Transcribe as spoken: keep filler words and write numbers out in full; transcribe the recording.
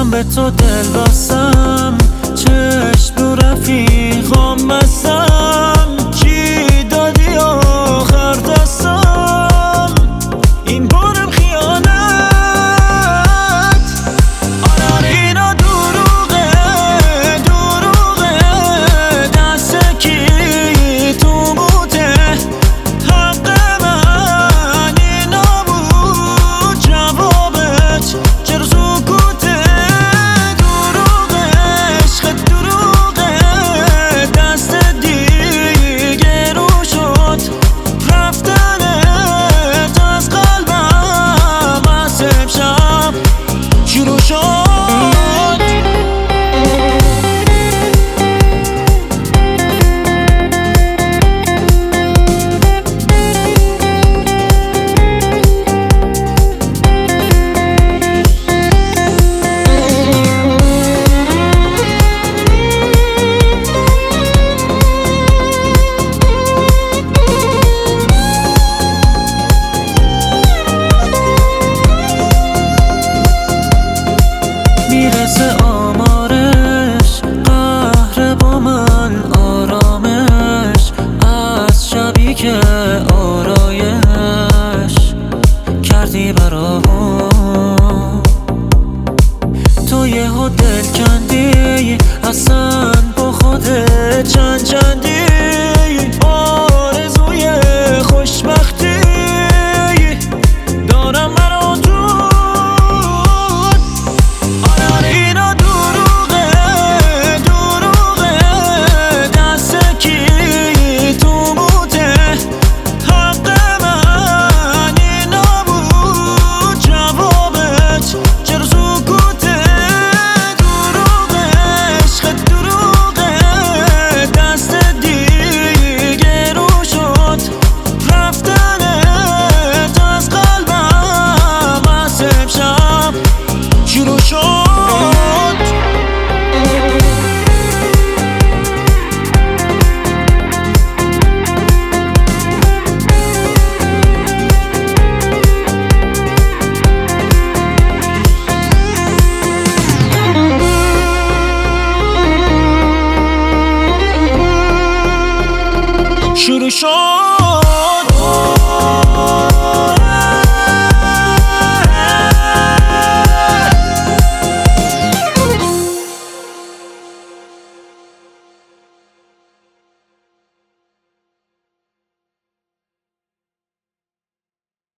به تو دل بستم، چشم رو رفیقام بستم، چی دادی آخر دستم؟ این بارم خیانت. آره آره اینا دروغه دروغه، دست کی تو موته؟ حق من اینا بود، جوابت چرا سکوته؟ دروغه عشق دروغه، دست دیگه رو شد، رفتنت از قلبم از امشب شروع شد. میرسه آمارش، قهر با من آرامش، از شبی که آرایش کردی برام. تو یهو دل کندی، اصلا با خودت چند چندی، آرزوی خوشبختی دارم برا تو. شروع شد.